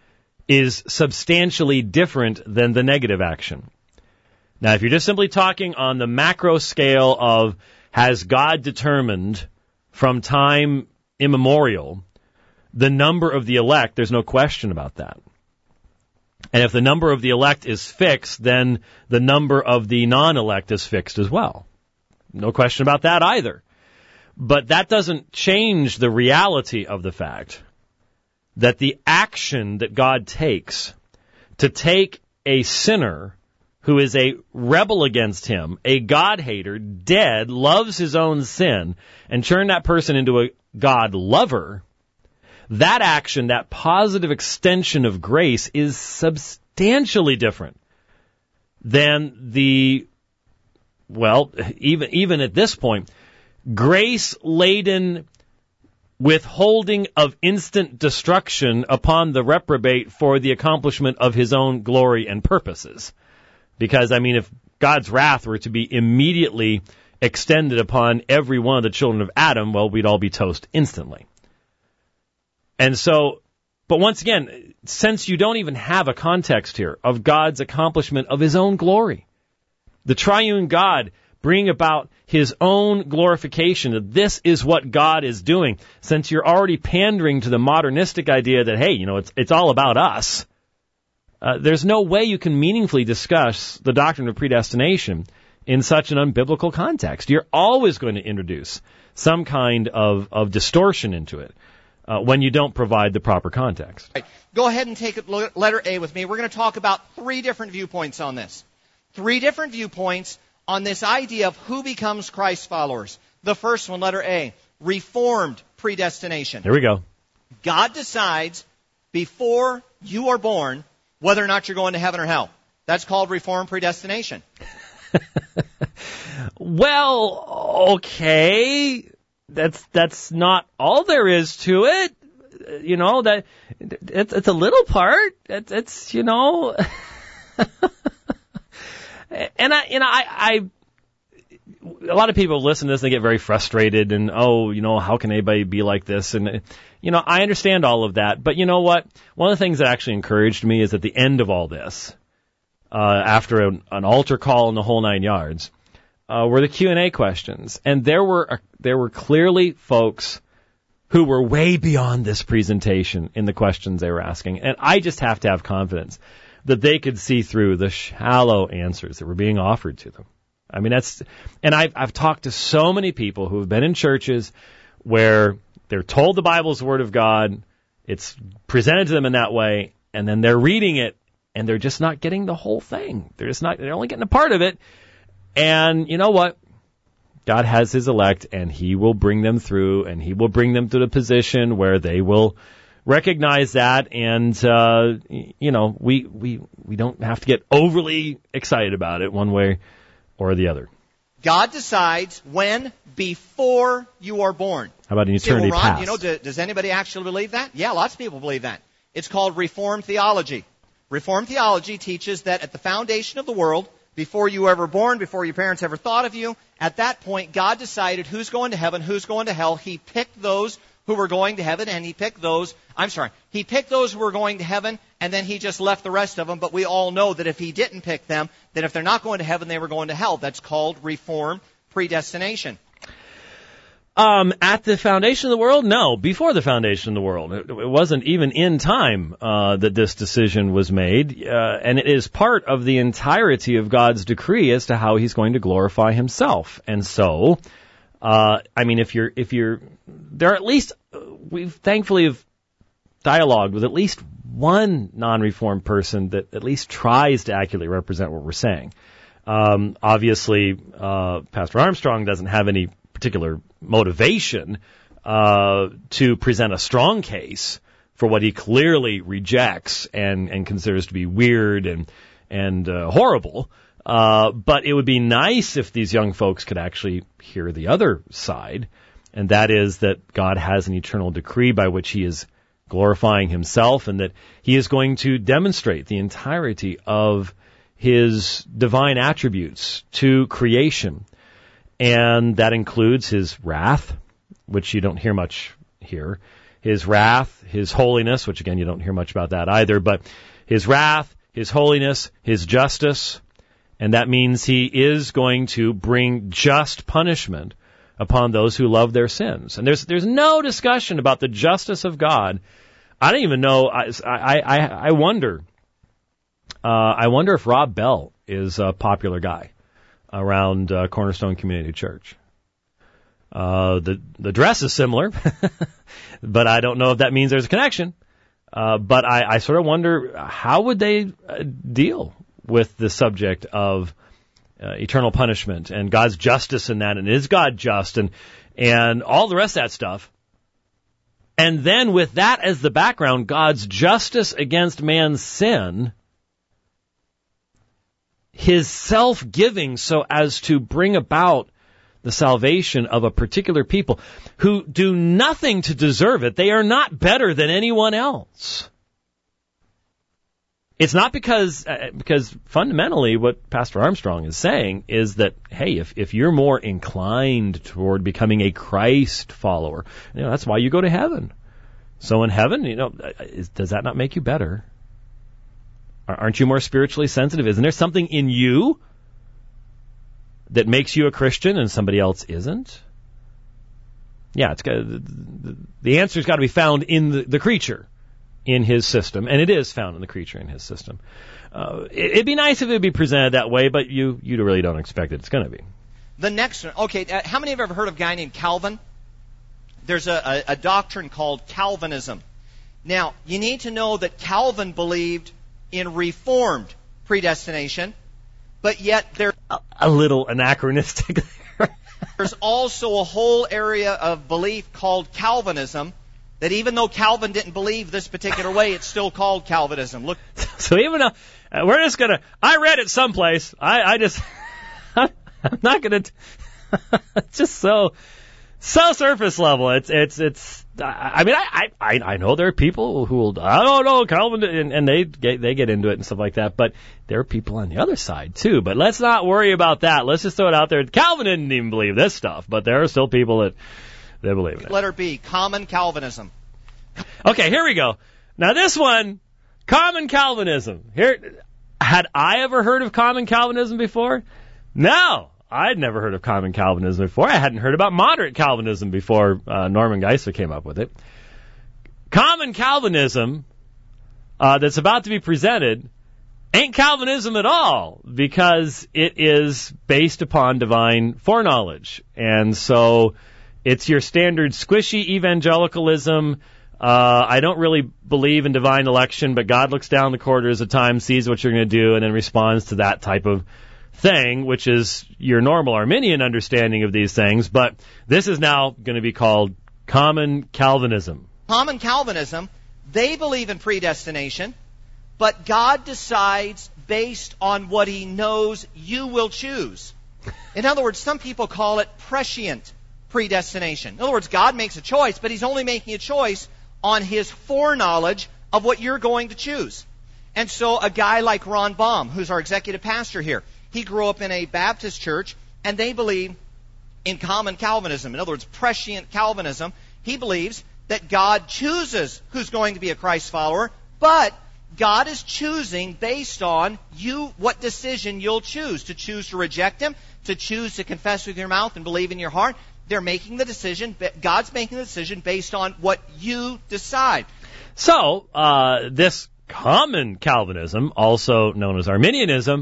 is substantially different than the negative action. Now, if you're just simply talking on the macro scale of has God determined from time immemorial the number of the elect, there's no question about that. And if the number of the elect is fixed, then the number of the non-elect is fixed as well. No question about that either. But that doesn't change the reality of the fact that the action that God takes to take a sinner who is a rebel against him, a God-hater, dead, loves his own sin, and turn that person into a God lover, that action, that positive extension of grace, is substantially different than the, well, even at this point, grace-laden withholding of instant destruction upon the reprobate for the accomplishment of his own glory and purposes. Because, I mean, if God's wrath were to be immediately extended upon every one of the children of Adam, well, we'd all be toast instantly. And so, but once again, since you don't even have a context here of God's accomplishment of his own glory, the triune God bring about his own glorification, that this is what God is doing, since you're already pandering to the modernistic idea that, hey, you know, it's all about us, there's no way you can meaningfully discuss the doctrine of predestination in such an unbiblical context. You're always going to introduce some kind of distortion into it when you don't provide the proper context. Right. Go ahead and take letter A with me. We're going to talk about 3 different viewpoints on this. 3 different viewpoints on this idea of who becomes Christ's followers. The first one, letter A, reformed predestination. Here we go. God decides before you are born whether or not you're going to heaven or hell. That's called reformed predestination. Well, okay. That's not all there is to it. You know, that it's a little part. It's you know. And I a lot of people listen to this and they get very frustrated and, oh, you know, how can anybody be like this? And, you know, I understand all of that. But you know what? One of the things that actually encouraged me is at the end of all this, after an altar call and the whole 9 yards, were the Q&A questions. And there were clearly folks who were way beyond this presentation in the questions they were asking. And I just have to have confidence that they could see through the shallow answers that were being offered to them. I mean, and I've talked to so many people who have been in churches where they're told the Bible's the Word of God, it's presented to them in that way, and then they're reading it, and they're just not getting the whole thing. They're only getting a part of it. And you know what? God has his elect, and he will bring them through, and he will bring them to the position where they will recognize that, and you know, we don't have to get overly excited about it one way or the other. God decides when before you are born. How about an eternity past? You know, does anybody actually believe that? Yeah, lots of people believe that. It's called Reformed theology. Reformed theology teaches that at the foundation of the world, before you were ever born, before your parents ever thought of you, at that point, God decided who's going to heaven, who's going to hell. He picked those who were going to heaven, and he picked those who were going to heaven, and then he just left the rest of them. But we all know that if he didn't pick them, that if they're not going to heaven, they were going to hell. That's called reformed predestination. At the foundation of the world? No, before the foundation of the world. It wasn't even in time that this decision was made, and it is part of the entirety of God's decree as to how he's going to glorify himself. And so, I mean, if you're, there are at least, we've thankfully have dialogued with at least one non-reformed person that at least tries to accurately represent what we're saying. Obviously, Pastor Armstrong doesn't have any particular motivation to present a strong case for what he clearly rejects and considers to be weird and horrible. But it would be nice if these young folks could actually hear the other side, and that is that God has an eternal decree by which he is glorifying himself, and that he is going to demonstrate the entirety of his divine attributes to creation. And that includes his wrath, which you don't hear much here, His wrath, His holiness, which again you don't hear much about that either, but His wrath, His holiness, His justice, and that means He is going to bring just punishment upon those who love their sins. And there's no discussion about the justice of God. I don't even know. I wonder. I wonder if Rob Bell is a popular guy around Cornerstone Community Church. The dress is similar, but I don't know if that means there's a connection. But I sort of wonder, how would they deal with the subject of eternal punishment and God's justice in that, and is God just, and all the rest of that stuff. And then with that as the background, God's justice against man's sin, His self-giving so as to bring about the salvation of a particular people who do nothing to deserve it. They are not better than anyone else. It's not because fundamentally what Pastor Armstrong is saying is that, hey, if you're more inclined toward becoming a Christ follower, that's why you go to heaven. So in heaven, does that not make you better? Aren't you more spiritually sensitive? Isn't there something in you that makes you a Christian and somebody else isn't? Yeah, the answer's got to be found in the creature, in his system, and it is found in the creature in his system. It'd be nice if it would be presented that way, but you really don't expect it's going to be. The next one. Okay, how many have ever heard of a guy named Calvin? There's a doctrine called Calvinism. Now, you need to know that Calvin believed in Reformed predestination, but yet there's a little anachronistic there. There's also a whole area of belief called Calvinism, that even though Calvin didn't believe this particular way, it's still called Calvinism. Look. So even though we're just gonna, I read it someplace. I'm not gonna. It's just so surface level. It's. I mean, I know there are people who will, I don't know, Calvin, and they get into it and stuff like that, but there are people on the other side too. But let's not worry about that. Let's just throw it out there. Calvin didn't even believe this stuff, but there are still people that believe in it. Letter B, common Calvinism. Okay, here we go. Now this one, common Calvinism. Here, had I ever heard of common Calvinism before? No. I'd never heard of common Calvinism before. I hadn't heard about moderate Calvinism before Norman Geisler came up with it. Common Calvinism that's about to be presented ain't Calvinism at all, because it is based upon divine foreknowledge. And so it's your standard squishy evangelicalism. I don't really believe in divine election, but God looks down the corridors of time, sees what you're going to do, and then responds to that type of thing, which is your normal Arminian understanding of these things, but this is now going to be called common Calvinism. Common Calvinism, they believe in predestination, but God decides based on what He knows you will choose. In other words, some people call it prescient predestination. In other words, God makes a choice, but He's only making a choice on His foreknowledge of what you're going to choose. And so a guy like Ron Baum, who's our executive pastor here, he grew up in a Baptist church, and they believe in common Calvinism. In other words, prescient Calvinism. He believes that God chooses who's going to be a Christ follower, but God is choosing based on what decision you'll choose. To choose to reject Him, to choose to confess with your mouth and believe in your heart. They're making the decision, God's making the decision based on what you decide. So, this common Calvinism, also known as Arminianism,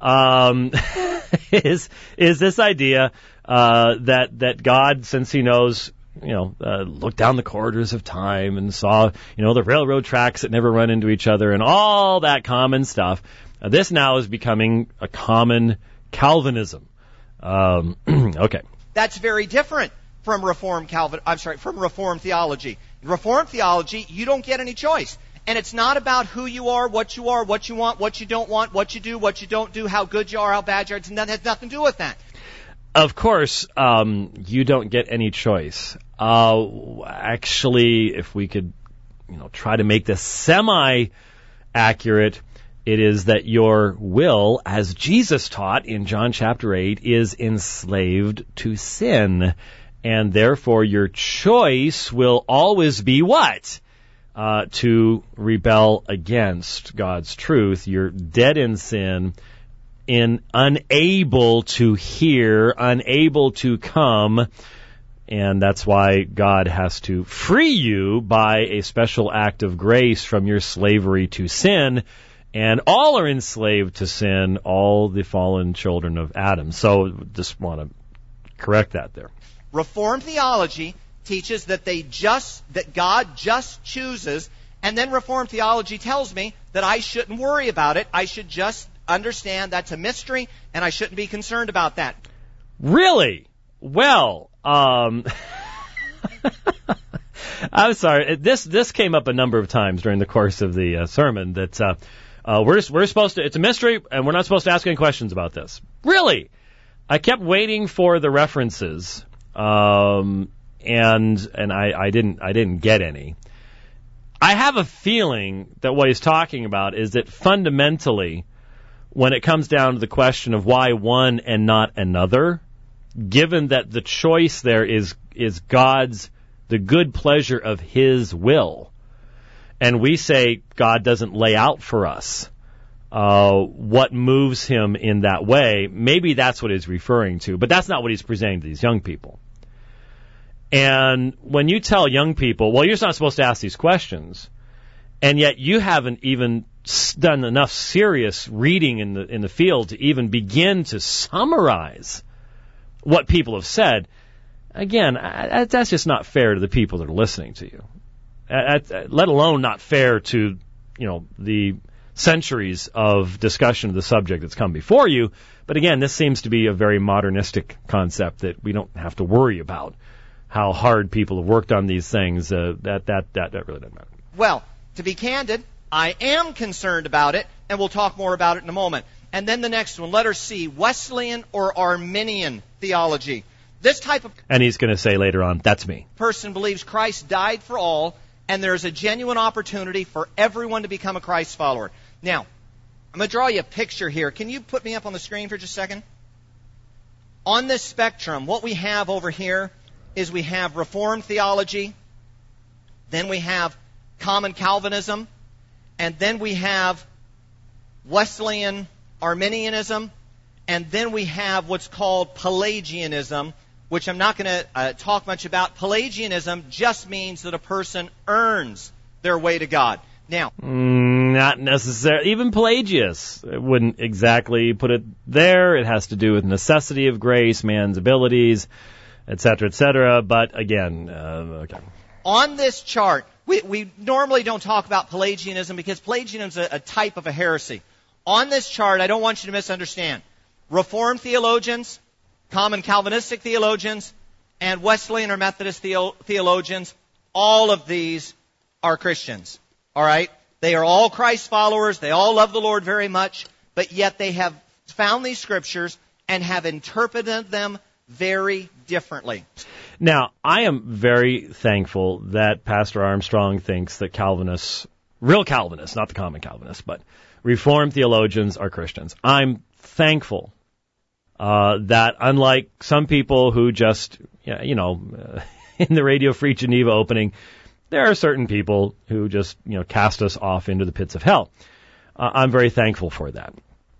is this idea that God, since He knows, looked down the corridors of time and saw, the railroad tracks that never run into each other and all that common stuff. This now is becoming a common Calvinism. Okay. That's very different from Reformed theology. In Reformed theology, you don't get any choice. And it's not about who you are, what you want, what you don't want, what you do, what you don't do, how good you are, how bad you are. It has nothing to do with that. Of course, you don't get any choice. Actually, if we could, try to make this semi-accurate, it is that your will, as Jesus taught in John chapter 8, is enslaved to sin. and therefore your choice will always be what? To rebel against God's truth. You're dead in sin, unable to hear, unable to come, and that's why God has to free you by a special act of grace from your slavery to sin. And all are enslaved to sin, all the fallen children of Adam. So just want to correct that there. Reformed theology teaches that God just chooses, and then Reformed theology tells me that I shouldn't worry about it. I should just understand that's a mystery, and I shouldn't be concerned about that. Really? Well, I'm sorry. This came up a number of times during the course of the sermon that we're supposed to. It's a mystery, and we're not supposed to ask any questions about this. Really? I kept waiting for the references, and I didn't get any. I have a feeling that what he's talking about is that fundamentally, when it comes down to the question of why one and not another, given that the choice there is God's, the good pleasure of His will, and we say God doesn't lay out for us what moves Him in that way, maybe that's what he's referring to, but that's not what he's presenting to these young people. And when you tell young people, well, you're not supposed to ask these questions, and yet you haven't even done enough serious reading in the field to even begin to summarize what people have said, again, that's just not fair to the people that are listening to you. Let alone not fair to, the centuries of discussion of the subject that's come before you. But again, this seems to be a very modernistic concept that we don't have to worry about how hard people have worked on these things. That really doesn't matter. Well, to be candid, I am concerned about it, and we'll talk more about it in a moment. And then the next one, letter C, Wesleyan or Arminian theology. This type of... And he's going to say later on, that's me. ...person believes Christ died for all, and there's a genuine opportunity for everyone to become a Christ follower. Now, I'm going to draw you a picture here. Can you put me up on the screen for just a second? On this spectrum, what we have over here is we have Reformed theology, then we have Common Calvinism, and then we have Wesleyan Arminianism, and then we have what's called Pelagianism, which I'm not going to talk much about. Pelagianism just means that a person earns their way to God. Now, not necessarily. Even Pelagius wouldn't exactly put it there. It has to do with necessity of grace, man's abilities, etc., etc. But again, okay. On this chart, we normally don't talk about Pelagianism because Pelagianism is a type of a heresy. On this chart, I don't want you to misunderstand. Reformed theologians, Common Calvinistic theologians, and Wesleyan or Methodist theologians, all of these are Christians. All right? They are all Christ followers. They all love the Lord very much, but yet they have found these scriptures and have interpreted them very differently. Now, I am very thankful that Pastor Armstrong thinks that Calvinists, real Calvinists, not the common Calvinists, but Reformed theologians are Christians. I'm thankful that unlike some people who just, in the Radio Free Geneva opening, there are certain people who just, cast us off into the pits of hell. I'm very thankful for that.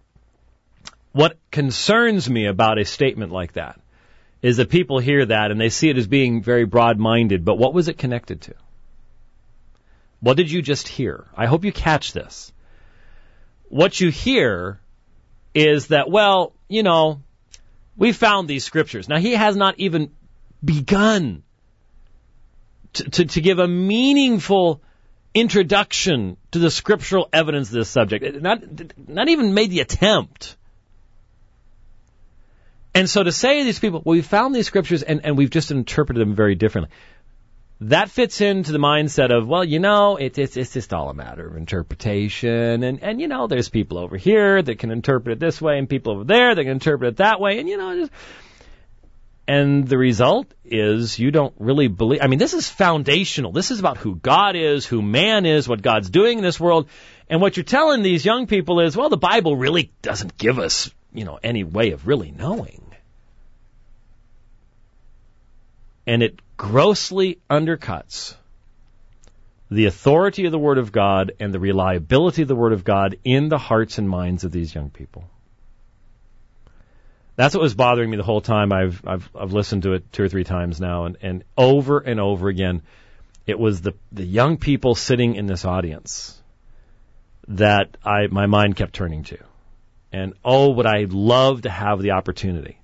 What concerns me about a statement like that is that people hear that and they see it as being very broad-minded, but what was it connected to? What did you just hear? I hope you catch this. What you hear is that, we found these scriptures. Now, he has not even begun to give a meaningful introduction to the scriptural evidence of this subject. Not even made the attempt. And so to say to these people, we found these scriptures and we've just interpreted them very differently. That fits into the mindset of, it's just all a matter of interpretation. And there's people over here that can interpret it this way and people over there that can interpret it that way. And the result is you don't really believe. This is foundational. This is about who God is, who man is, what God's doing in this world. And what you're telling these young people is, the Bible really doesn't give us, any way of really knowing. And it grossly undercuts the authority of the Word of God and the reliability of the Word of God in the hearts and minds of these young people. That's what was bothering me the whole time. I've listened to it 2 or 3 times now, and over again, it was the young people sitting in this audience that my mind kept turning to. And would I love to have the opportunity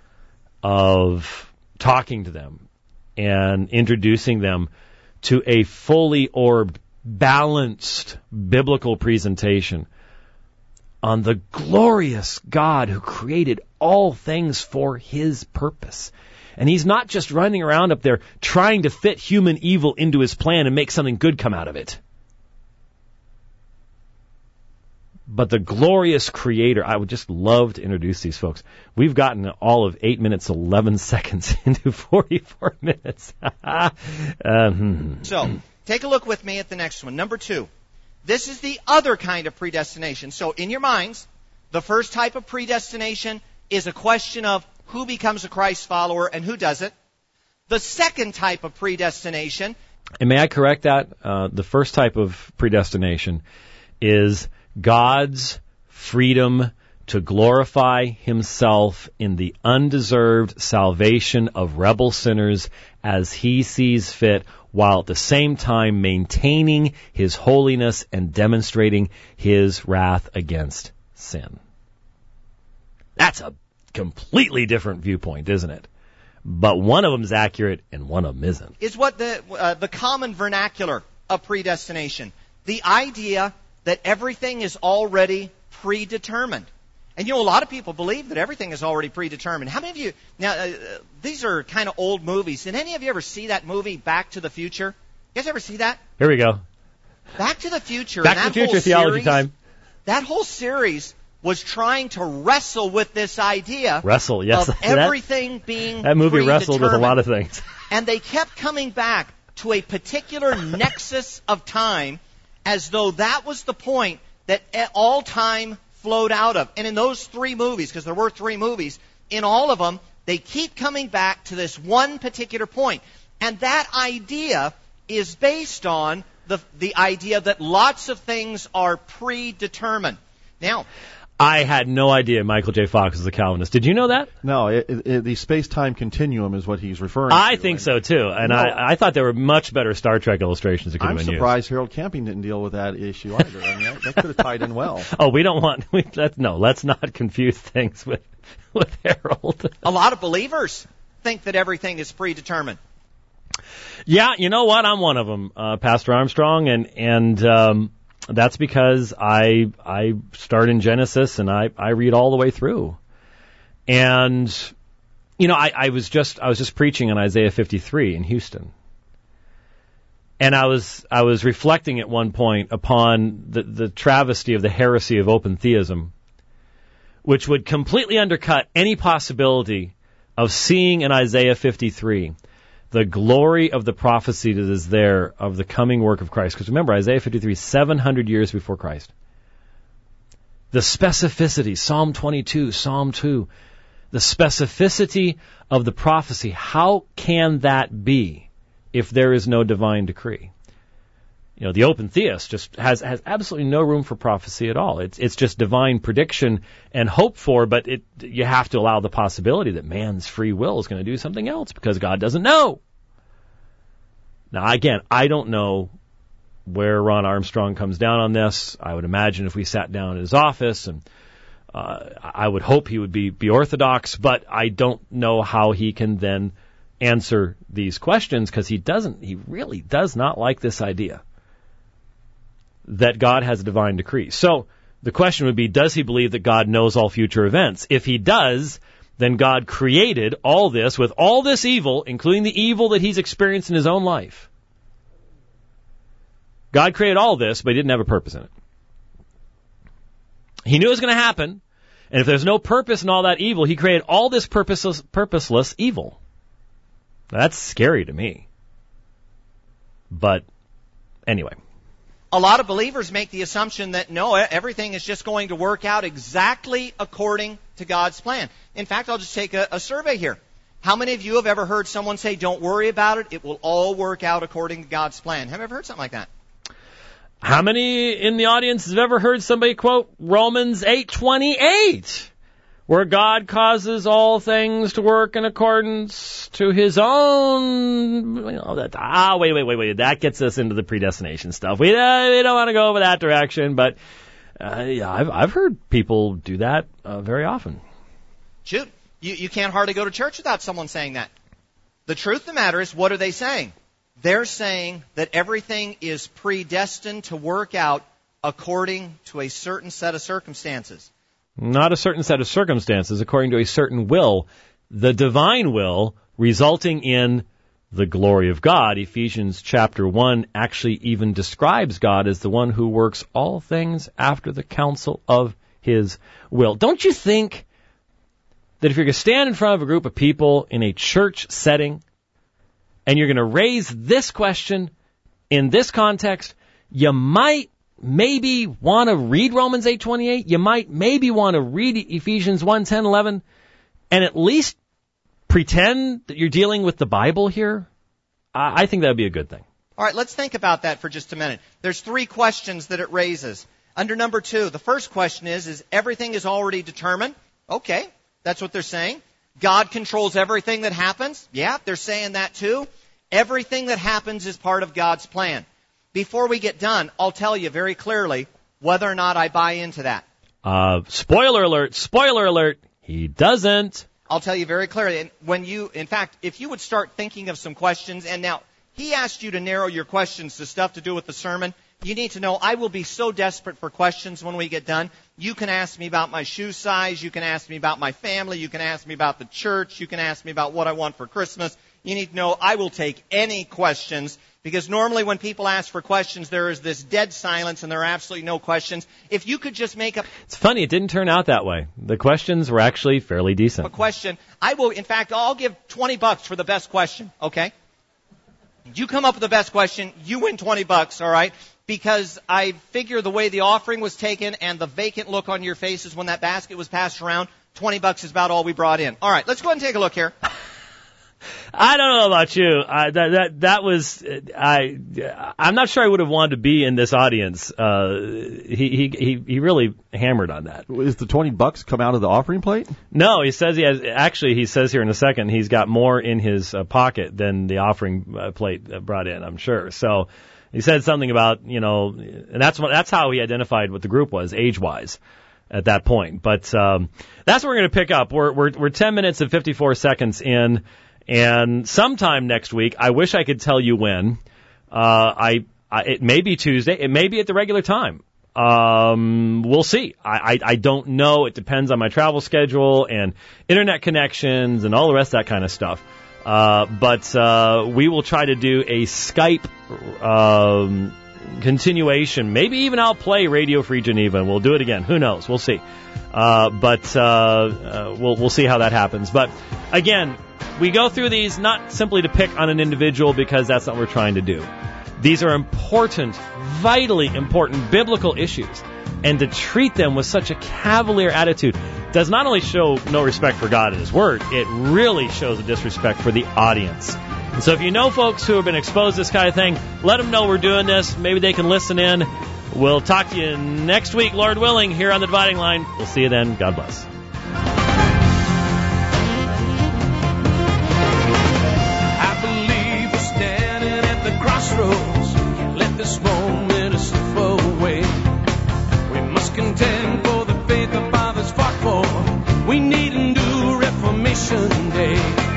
of talking to them and introducing them to a fully orbed, balanced biblical presentation on the glorious God who created all things for His purpose. And He's not just running around up there trying to fit human evil into His plan and make something good come out of it. But the glorious Creator, I would just love to introduce these folks. We've gotten all of 8 minutes, 11 seconds into 44 minutes. So, take a look with me at the next one. Number 2. This is the other kind of predestination. So, in your minds, the first type of predestination is a question of who becomes a Christ follower and who doesn't. The second type of predestination... And may I correct that? The first type of predestination is God's freedom to glorify Himself in the undeserved salvation of rebel sinners as He sees fit, while at the same time maintaining His holiness and demonstrating His wrath against sin. That's a completely different viewpoint, isn't it? But one of them is accurate and one of them isn't. Is what the common vernacular of predestination. The idea that everything is already predetermined. And a lot of people believe that everything is already predetermined. How many of you, now these are kind of old movies. Did any of you ever see that movie, Back to the Future? You guys ever see that? Here we go. Back to the Future. Back to the Future theology time. That whole series was trying to wrestle with this idea yes, of everything being that movie wrestled with a lot of things. And they kept coming back to a particular nexus of time as though that was the point that all time flowed out of. And in those 3 movies, because there were 3 movies, in all of them, they keep coming back to this one particular point. And that idea is based on the idea that lots of things are predetermined. Now, I had no idea Michael J. Fox was a Calvinist. Did you know that? No, the space-time continuum is what he's referring to. I think so, too. And I thought there were much better Star Trek illustrations that could have been used. I'm surprised Harold Camping didn't deal with that issue either. I mean, that could have tied in well. Oh, let's not confuse things with Harold. A lot of believers think that everything is predetermined. Yeah, you know what? I'm one of them, Pastor Armstrong, and that's because I start in Genesis and I read all the way through. And I was just preaching on Isaiah 53 in Houston. And I was reflecting at one point upon the travesty of the heresy of open theism, which would completely undercut any possibility of seeing in Isaiah 53 the glory of the prophecy that is there of the coming work of Christ. Because remember, Isaiah 53 is 700 years before Christ. The specificity, Psalm 22, Psalm 2, the specificity of the prophecy, how can that be if there is no divine decree? The open theist just has absolutely no room for prophecy at all. It's just divine prediction and hope for, but you have to allow the possibility that man's free will is going to do something else because God doesn't know. Now, again, I don't know where Ron Armstrong comes down on this. I would imagine if we sat down in his office, and I would hope he would be orthodox, but I don't know how he can then answer these questions because he really does not like this idea that God has a divine decree. So the question would be, does he believe that God knows all future events? If he does, then God created all this with all this evil, including the evil that he's experienced in his own life. God created all this, but he didn't have a purpose in it. He knew it was going to happen, and if there's no purpose in all that evil, he created all this purposeless evil. Now, that's scary to me. But anyway. A lot of believers make the assumption that no, everything is just going to work out exactly according to God's plan. In fact, I'll just take a survey here. How many of you have ever heard someone say, don't worry about it, it will all work out according to God's plan? Have you ever heard something like that? How many in the audience have ever heard somebody quote Romans 8:28, where God causes all things to work in accordance to His own? Wait. That gets us into the predestination stuff. We don't want to go over that direction, but I've heard people do that very often. Shoot, you can't hardly go to church without someone saying that. The truth of the matter is, what are they saying? They're saying that everything is predestined to work out according to a certain set of circumstances. Not a certain set of circumstances, according to a certain will, the divine will, resulting in the glory of God. Ephesians chapter 1 actually even describes God as the one who works all things after the counsel of His will. Don't you think that if you're going to stand in front of a group of people in a church setting and you're going to raise this question in this context, you might maybe want to read Romans 8:28. You might maybe want to read Ephesians 1:10-11, and at least pretend that you're dealing with the Bible here? I think that would be a good thing. All right, let's think about that for just a minute. There's 3 questions that it raises. Under number 2, the first question is everything is already determined? Okay, that's what they're saying. God controls everything that happens? Yeah, they're saying that too. Everything that happens is part of God's plan. Before we get done, I'll tell you very clearly whether or not I buy into that. Spoiler alert, he doesn't. I'll tell you very clearly. And if you would start thinking of some questions, and now he asked you to narrow your questions to stuff to do with the sermon, you need to know I will be so desperate for questions when we get done. You can ask me about my shoe size. You can ask me about my family. You can ask me about the church. You can ask me about what I want for Christmas. You need to know I will take any questions, because normally when people ask for questions, there is this dead silence and there are absolutely no questions. If you could just make up... It's funny, it didn't turn out that way. The questions were actually fairly decent. A question. I'll give $20 for the best question, okay? You come up with the best question, you win $20, all right? Because I figure the way the offering was taken and the vacant look on your faces when that basket was passed around, $20 is about all we brought in. All right, let's go ahead and take a look here. I don't know about you. I'm not sure I would have wanted to be in this audience. He really hammered on that. Is the $20 come out of the offering plate? No, he says he says here in a second he's got more in his pocket than the offering plate brought in, I'm sure. So he said something about, and that's how he identified what the group was age-wise at that point. But that's what we're going to pick up. We're 10 minutes and 54 seconds in. And sometime next week, I wish I could tell you when. It may be Tuesday. It may be at the regular time. We'll see. I don't know. It depends on my travel schedule and internet connections and all the rest of that kind of stuff. But we will try to do a Skype continuation. Maybe even I'll play Radio Free Geneva, and we'll do it again. Who knows? We'll see. But we'll see how that happens. But again, we go through these not simply to pick on an individual, because that's not what we're trying to do. These are important, vitally important biblical issues. And to treat them with such a cavalier attitude does not only show no respect for God and His Word, it really shows a disrespect for the audience. And so if you know folks who have been exposed to this kind of thing, let them know we're doing this. Maybe they can listen in. We'll talk to you next week, Lord willing, here on The Dividing Line. We'll see you then. God bless. Crossroads, let this moment slip away. We must contend for the faith the fathers fought for. We need a new Reformation Day.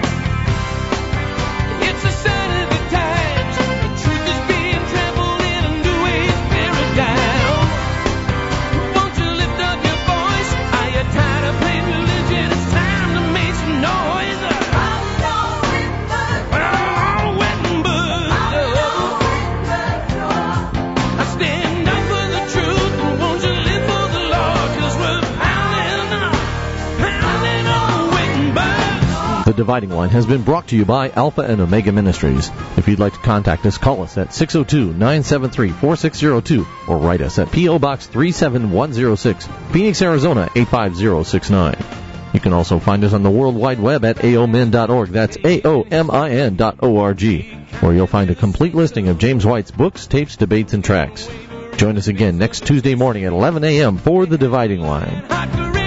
It's a sign of the times. The truth is being trampled in a new age paradigm. Won't you lift up your voice? Are you tired of playing religion? It's time to make some noise. The Dividing Line has been brought to you by Alpha and Omega Ministries. If you'd like to contact us, call us at 602-973-4602 or write us at P.O. Box 37106, Phoenix, Arizona 85069. You can also find us on the World Wide Web at aomin.org. That's aomin.org, where you'll find a complete listing of James White's books, tapes, debates, and tracks. Join us again next Tuesday morning at 11 a.m. for The Dividing Line.